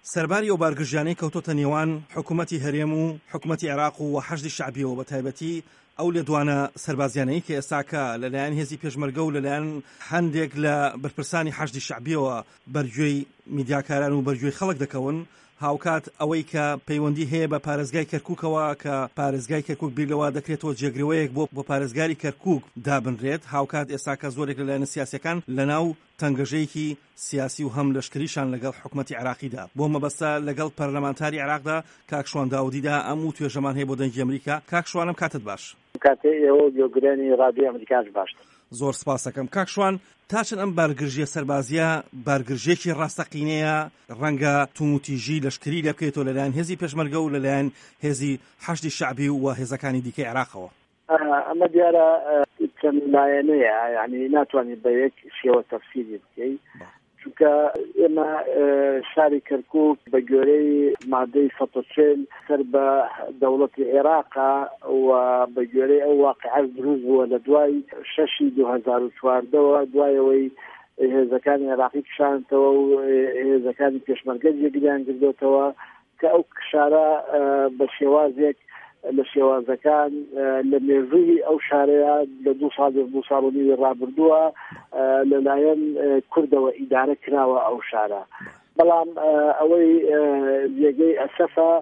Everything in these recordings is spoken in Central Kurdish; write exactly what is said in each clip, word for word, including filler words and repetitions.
سەرباری ئەو بارگژیانەی کەوتۆتە نێوان حکوومەتی هەرێم و حکوومەتی عێراق و حەشدی شەعبیەوە بە تایبەتی ئەو لێدوانە سەربازیانەی کە ئێستاکە لەلایەن هێزی پێشمەرگە و لەلایەن هەندێک لە بەرپرسانی حەشدی شەعبیەوە بەرگوێی میدیاکاران و بەرگوێی خەڵک دەکەون، هاوکات ئەوەی کە پەیوەندی هەیە بە پارێزگای کەرکووکەوە کە پارێزگای کەرکووک بیرەوە دەکرێتەوە جێگرەوەیەک بۆ بۆ پارێزگاری کەرکووک دابنرێت، هاوکات ئێستاکە زۆرێک لەلایەنە سیاسیەکان لەناو تەنگەژەیەکی سیاسی و هەم لەشکریشان لەگەڵ حکوومەتی عێراقیدا بۆ مەبەستە لەگەڵ پەرلەمانتاری عێراقدا کاک شوان داودیدا ئەم و توێژەمان هەیە بۆ دەنگی ئەمریکا. کاک شوانم کاتت باش. کاتێ ئێوە گوێگرانی ڕادیۆ ئەمریکاش باشتر. زۆر سپاس دەکەم. کاک شوان، تاچن ئەم بارگرژیە سەربازیە بارگرژێکی ڕاستەقینەیە، ڕەنگە توموتیژی لەشکری لێ بکەیتەوە لەلایەن هێزی پێشمەرگە و لەلایەن هێزی حەشدی شەعبی و هێزەکانی دیکەی عێراقەوە. ئەمە دیارە چەند لایەنەیە، یعنی ناتوانێت بە یەک شێوە تەفسیری بکەی، چونکە ئێمە شاری کەرکووک بە گوێرەی مادەی سەد و چل سەر بە دەوڵەتی عێراقا و بە گوێرەی ئەو واقعە دروست بووە لە دوای شەشی دوو هەزار و چواردەوە، دوایەوەی هێزەکانی عێراقی کشانتەوە و هێزەکانی پێشمەرگە جێگریان کردوتەوە کە ئەو کشارە بە شێوازێک لە شێوازەکان لە مێژووی ئەو شارەیە لە دوو ساڵ دوو ساڵ و نیوی ڕابردووە لەلایەن کوردەوە ئیدارە کراوە ئەو شارە. بەڵام ئەوەی جێگەی ئەسەفە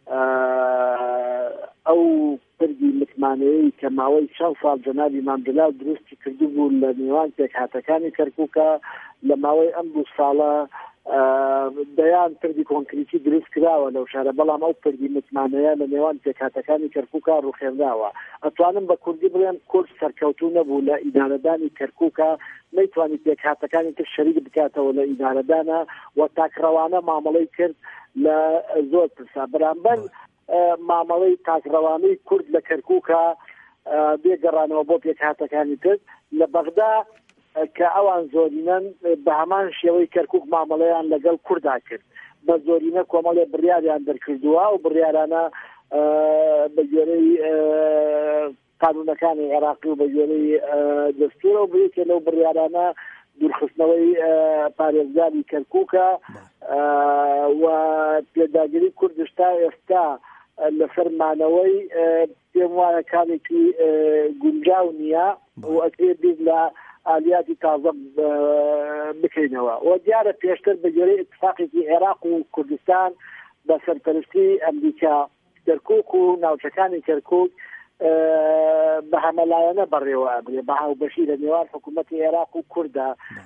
ئەو پردی متمانەیەی کە ماوەی چەند ساڵ جەنابی مامدلال دروستی کردو بوو لە نێوان پێکهاتەکانی کەرکووکە لە ماوەی ئەم دوو ساڵە دەیان پردی کۆنکریتی دروست کراوە لەو شارە، بەڵام ئەو پردی متمانەیە لە نێوان پێکهاتەکانی کەرکووکە ڕوخێنداوە. ئەتوانم بە کوردی بڵێم کورد سەرکەوتوو نەبوو لە ئیدارەدانی کەرکووکە، نەیتوانی پێکهاتەکانی تر شەریک بکاتەوە لە ئیدارەدانە و تاکڕەوانە مامەڵەی کرد لە زۆر پرسا. بەرامبەر مامەڵەی تاکڕەوانەی کورد لە کەرکووکە بێگەڕانەوە بۆ پێکهاتەکانی تر لە بەغدا کە ئەوان زۆرینەن بە هەمان شێوەی کەرکووک مامەڵەیان لەگەڵ کووردا کرد، بە زۆرینە کۆمەڵێ بڕیاریان دەرکردووە و بڕیارانە بە گوێرەی قانونەکانی عێراقی و بە گوێرەی دەستوورە و بریتێ لەو بڕیارانە دوورخستنەوەی پارێزگاری کەرکووکە و پێداگیری کوردش تا ئێستا لە فەرمانەوەی پێم وایە کارێکی گونجاو نییە و ئەکرێ بیر لە ئالیاتی تازە بکەینەوە. و دیارە پێشتر بە گوێرەی اتفاقێکی عێراق و کوردستان بە سەرپەرشتی ئەمریکا کەرکووک و ناوچەکانی کەرکووک بە هەمەلایەنە بەڕێوە ئەبرێ بە هاوبەشی لە نێوان حکوومەتی عێراق و کووردە.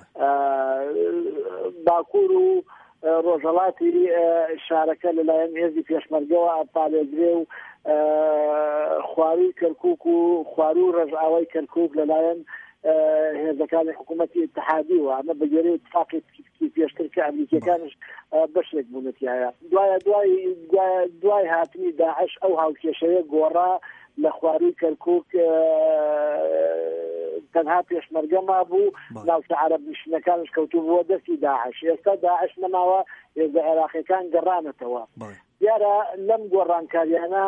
باکوور و ڕۆژهەڵاتی شارەکە لەلایەن هێزی پێشمەرگەوە ئاپارێزرێ و خواروی کەرکووک و خوارو و ڕێژئاوای کەرکووک لەلایەن هێزەکانی حکوومەتی اتحادی و ئەمە بە گوێرەی اتفاقی پێشتر کە ئەمریکەکانش بەشێک بوونەتیایە. دوایە دوای دوای هاتنی داعش ئەو هاوکێشەیە گۆڕا لە خواروی کەرکووک تەنها پێشمەرگە مابوو، ناوچە عەرەب نشینەکانش کەوتوو بووە دەستی داعش. ئێستا داعش نەماوە، هێزە عێراقیەکان گەڕانەتەوە. دیارە لەم گۆڕانکاریانە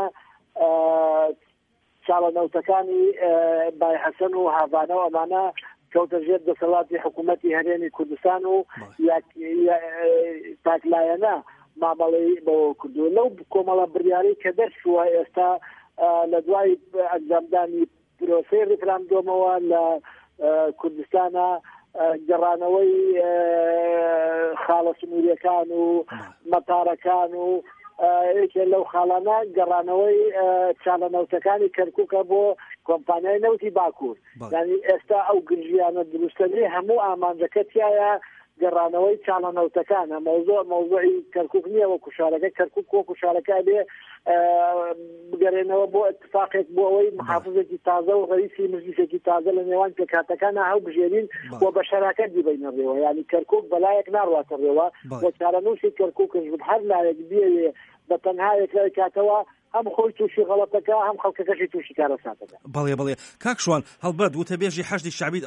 چاڵەنەوتەکانی بای حەسەن و هاڤانە و ئەمانە کەوتە ژێر دەسەڵاتی حکوومەتی هەرێمی کوردستان و تاکلایەنە مامەڵەی بەوە کردووە. لەو کۆمەڵە بڕیاری کە دەرچووە ئێستا لە دوای ئەنجامدانی پرۆسەی ڕیفراندۆمەوە لە کوردستانە گەڕانەوەی خاڵە سنووریەکان و مەتارەکان و یەکێ لەو خاڵانە گەڕانەوەی چالەنەوتەکانی کەرکووکە بۆ کۆمپانیای نەوتی باکوور. یعنی ئێستا ئەو گرژیانە دروستەنی هەموو ئامانجەکە تایە گەڕانەوەی چالەنەوتەکانە. مەوزوع مەوزوعی کەرکووک نییە، وەکو شارەکە کەرکووک وەکو شارەکە بێ بگەڕێنەوە بۆ اتفاقێک بۆ ئەوەی محافزێکی تازە و ڕئیسی مجلیسێکی تازە لە نێوان پێکهاتەکانە هەڵ بژێرین و بە شەراکەت بیبەینە ڕێوە. یعنی کەرکووک بەلایەک ناڕواتە ڕێوە بۆ چارەنووسی کەرکووکش هەر لایەک بێ بە تەنها یەکلای کاتەوە هەم خۆی تووشی غەڵەتەکە هەم خەڵکەکەشی تووشی کارەساتەکە. بەڵێ بەڵێ کاک شوان هەڵبەت وتەبێژی حەشدی شەعبیت ئەوێ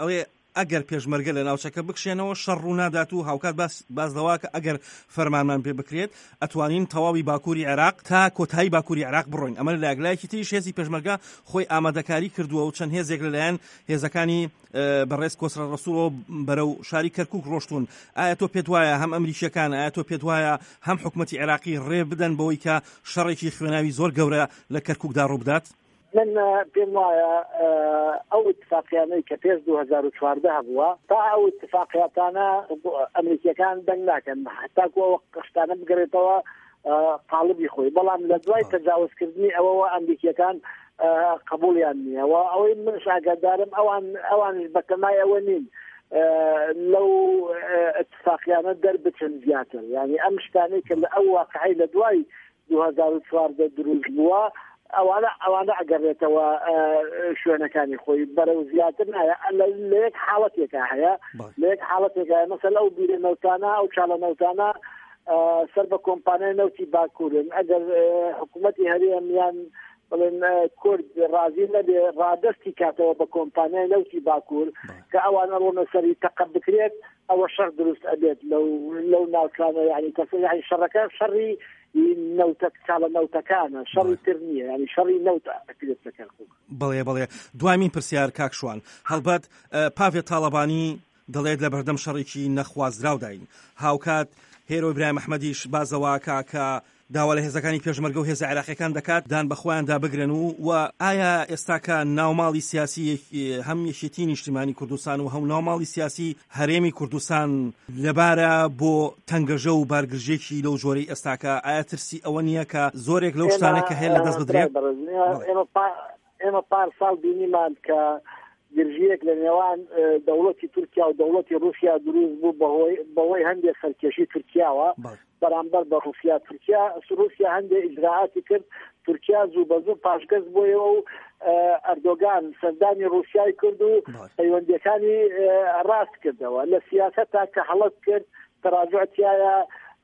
ئەگەر پێشمەرگە لە ناوچەکە بکشێنەوە شەڕ ڕوو نادات و هاوکات باز دەوا کە ئەگەر فەرمانمان پێ بکرێت ئەتوانین تەواوی باکووری عێراق تا کۆتایی باکووری عێراق بڕۆین. ئەمە لە لایەکی تریش هێزی پێشمەرگە خۆی ئامادەکاری کردووە و چەند هێزێک لەلایەن هێزەکانی بەڕێز کۆسرە ڕەسوڵەوە بەرەو شاری کەرکووک ڕۆشتون. ئایا تۆ پێت وایە هەم ئەمریکیەکان ئایا تۆ پێت وایە هەم حکوومەتی عێراقی ڕێ بدەن بەوەی کە شەڕێکی خوێناوی زۆر گەورە لە کەرکووکدا ڕوو بدات؟ من پێم وایە ئەو اتفاقیانەی کە پێش دوو هەزار و چواردە هەبووە تا ئەو اتفاقیاتانە ئەمریکیەکان دەنگ ناکەن هەتاکو ئەوە قشتانە بگرێتەوە قاڵبی خۆی، بەڵام لە دوای تەجاوزکردنی ئەوەوە ئەمریکیەکان قبولیان نییە و ئەوەی منش ئاگادارم ئەوان ئەوانش بەکەمای ئەوە نین لەو اتفاقیانە دەربچن زیاتر، یعنی ئەم شتانەی کە لە ئەو واقعی لە دوای دوو هەزار و چواردە دروست بووە ئەوانە ئەوانە ئەگەڕێتەوە شوێنەکانی خۆی بەرەو زیاتر نایە لە یەک حاڵەتێکە هەیە لە یەک حاڵەتێکە هەیە مەسەلا ئەو بیرە نەوتانە ئەو چاڵە نەوتانە سەر بە کۆمپانیای نەوتی باکوورن ئەگەر حکوومەتی هەرێمیان بڵێن کورد ڕازی نەبێ ڕادەستی کاتەوە بە کۆمپانیای نەوتی باکوور کە ئەوانە ڕۆنە سەری تەقە بکرێت ئەوە شەڕ دروست ئەبێت لەو ناوچانە یعنی کەس یعنی شەڕەکە شەڕی نەوتە چاڵە نەوتەکانە شەڕی تر نییە ینی شەڕی نەوتە ئەکرێت لە کەرکووک. بەڵێ بەڵێ دوامین پرسیار کاکشوان هەڵبەت پاڤێ تاڵەبانی دەڵێت لە بەردەم شەڕێکی نەخوازراوداین هاوکات هێرۆ ئیبراهیم ئەحمەدیش بازەوە کاکە داوا لە هێزەکانی پێشمەرگە و هێزە عێراقیەکان دەکات دان بەخۆیان دابگرن و و ئایا ئێستاکە ناوماڵی سیاسی هەم یەکێتی نیشتیمانی کوردستان و هەم ناوماڵی سیاسی هەرێمی کوردستان لەبارە بۆ تەنگەژە و بارگرژێکی لەو جۆرەی ئێستاکە ئایا ترسی ئەوە نییە کە زۆرێک لەو شتانە کە هەیە لەدەست بدرێت؟ ئێمە پار ساڵ بینیمان کە گرژیەک لە نێوان دەوڵەتی تورکیا و دەوڵەتی رووسیا دروست بوو بەهۆی هەندێک سەرکێشی تورکیاوە بەرامبەر بە رووسیا تورکیا رووسیا هەندێک ئیجراعاتی کرد تورکیا زوو بە زوو پاشگەز بۆیەوە و ئەردۆگان سەردانی رووسیای کرد و پەیوەندیەکانی ڕاست کردەوە لە سیاسەتا کە هەڵەت کرد تەراجعتیایە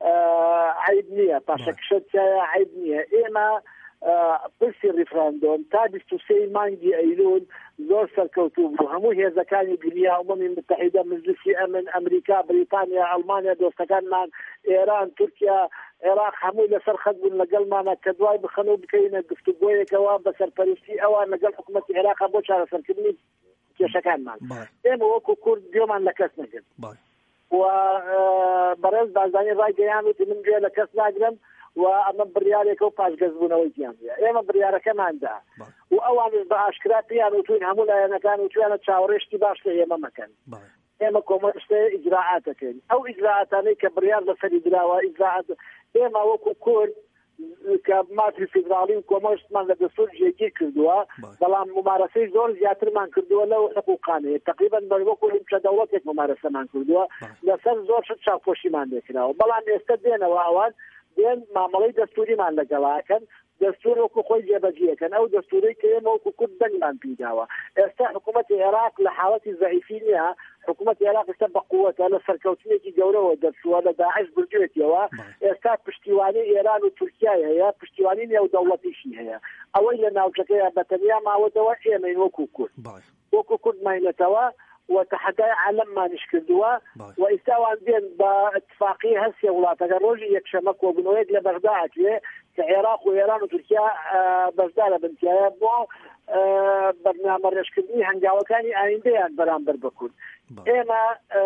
عیب نییە پاشەکشەتیایە عیب نییە. ئێمە پرسی ریفراندۆم تا بیست و سێ مانگی ئەیلول زۆر سەرکەوتوو بوو هەموو هێزەکانی دنیا ئەمەمی متحیدە مجلسی ئەمن ئەمریکا بریتانیا ئەڵمانیا دۆستەکانمان ئێران تورکیا عێراق هەمووی لەسەر خەت بوون لەگەڵمانە کە دوای بخەن و بکەینە گفتوگۆیەکەوە بە سەرپەرستی ئەوان لەگەڵ حکوومەتی عێراق بۆ چارەسەرکردنی کێشەکانمان. ئێمە وەکو کورد گوێمان لە کەس نەگرت و بەڕێز بازانی ڕایگەیان وتی من گوێ لە کەس ناگرم و ئەمە بڕیارێکە و پاشگەزبوونەوەی گیانە ئێمە بڕیارەکەماندا و ئەوانش بە ئاشکرا پێیان وتوین هەموو لایەنەکان وتویانە چاوەڕێشتی باش لە ئێمە مەکەن ئێمە کۆمەڵشتە ئیجراعاتەکەین ئەو ئیجراعاتانەی کە بڕیار لەسەری دراوە ئیجراعات ئێمە وەکو کورد کە ماتری فیدراڵی و کۆمەڵشتمان لە دەستور جێگیر کردووە بەڵام ممارەسەی زۆر زیاترمان کردووە لەو حقوقانەیە تقریبا بەوەکو چە دەوڵەتێک ممارەسەمان کردووە لەسەر زۆر شت چاوپۆشیمان لێکراوە بەڵام ئێستا دێنەوە ئەوان دێن مامەڵەی دەستوریمان لەگەڵاکەن دەستور وەکو خۆی جێبەجێکەن ئەو دەستوری کە ئێمە وەکو کورد دەنگمان پیداوە. ئێستا حکوومەتی عێراق لە حاڵەتی زەعیفی نییە حکوومەتی عێراق ئێستا بە قووەتە لە سەرکەوتنێکی گەورەوە دەرچووە لە داعش برجێتیەوە ئێستا پشتیوانی ئێران و تورکیای هەیە پشتیوانی نێو دەوڵەتیشی هەیە ئەوەی لە ناوچەکەیە بەتەنیا ماوەتەوە ئێمەین وەکو کورد وەکو کورد ماینەتەوە وتحدای عالممانش کردووە و ئێستاوان دێن بە اتفاقی هەستی وڵاتەکە ڕۆژی یەکشەمە کۆبنەوەیەک لە بەغدادێ کە عێراق و ئێران و تورکیا بەشدارە بنتیایە بۆ بەرنامە ڕێژکردنی هەنگاوەکانی ئایندەیان بەرامبەر بە کورد. ئێمە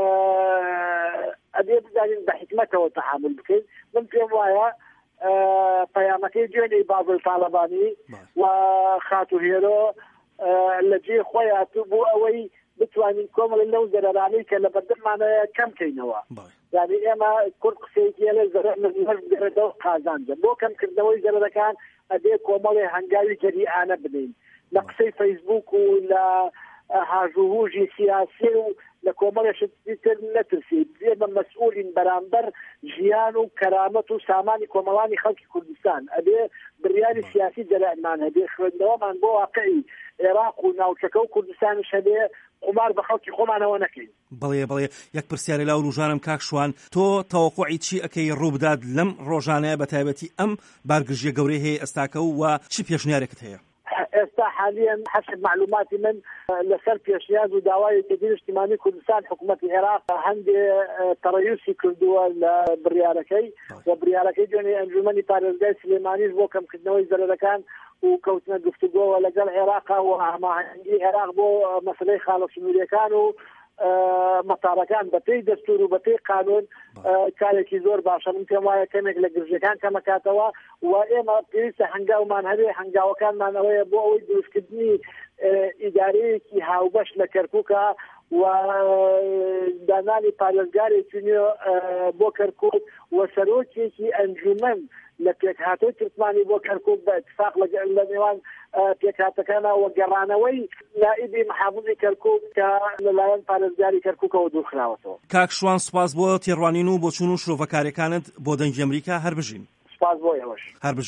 ئەبێ بزانین بە حکمەتەوە تەحامل بکەین. من پێم وایە پەیامەکەی دوێنەی بازڵ تاڵەبانی و خاتوهێرۆ لە جێ خۆی هاتوو بۆ ئەوەی بتوانین کۆمەڵی لەو زەرەرانەی کە لە بەردەمانەیە کەم کەینەوە. یعنی ئێمە کورد قسەیەکی لە زەرەرەوە قازانجە بۆ کەمکردنەوەی زەرەرەکان ئەبێ کۆمەڵی هەنگاوی جەریئانە بنین لە قسەی فەیسبوک و لە هاژوهوژی سیاسی و لە کۆمەڵێکی تر نەترسی ئێمە مەسئولین بەرامبەر ژیان و کەرامەت و سامانی کۆمەڵانی خەڵکی کوردستان ئەبێ بڕیاری سیاسی جەرائمان هەبێ خوێندنەوەمان بۆ واقعی عێراق و ناوچەکە و کوردستانش هەبێ قمار بە خەڵکی خۆمانەوە نەکەین. بەڵێ بەڵێ یەک پرسیاری لاو ڕوژانم کاکشوان تۆ تەوەقوعی چی ئەەکەی ڕوو بدات لەم ڕۆژانەیە بە تایبەتی ئەم بارگرژیە گەورەی هەیە ئەستاکە و چی پێشنیارێکت هەیە؟ ئێستا حاليا حسب معلوماتی من لەسەر پێشنیاز و داوای تێگیری نیشتیمانی کوردستان حکوومەتی عێراق هەندێ تەڕەیوسی کردووە لە بڕیارەکەی و بڕیارەکەی دوێنێ ئەنجومەنی پارێزگای سلێمانیش بۆ کەمکردنەوەی زەرەرەکان و کەوتنە گفتوگۆوە لەگەڵ عێراقا و هەماهەنگی عێراق بۆ مەسلەی خاڵە سنووریەکان و مەتاڕەکان بەپێی دەستور و بەپێی قانون کارێکی زۆر باشە. من پێم وایە کەمێک لە گرژەکان کەمەکاتەوە و ئێمە پێویستە هەنگاومان هەبێ هەنگاوەکانمان ئەوەیە بۆ ئەوەی دروستکردنی ئیدارەیەکی هاوبەش لە کەرکووکە و دانانی پارێزگارێکی نوێ بۆ کەرکووک و سەرۆکێکی ئەنجومەن لە پێکهاتەوەی ترکمانی بۆ کەرکووک بە اتفاق لە نێوان پێکهاتەکانە و گەڕانەوەی نائیبی محافظی کەرکووک کە لەلایەن پارێزگاری کەرکووکەوە دوورخراوەتەوە. کاک شوان سوپاس بۆ تێڕوانین و بۆ چوون و شرۆڤەکاریەکانت بۆ دەنگی ئەمریکا هەر بژین. سوپاس بۆ ئێوەش.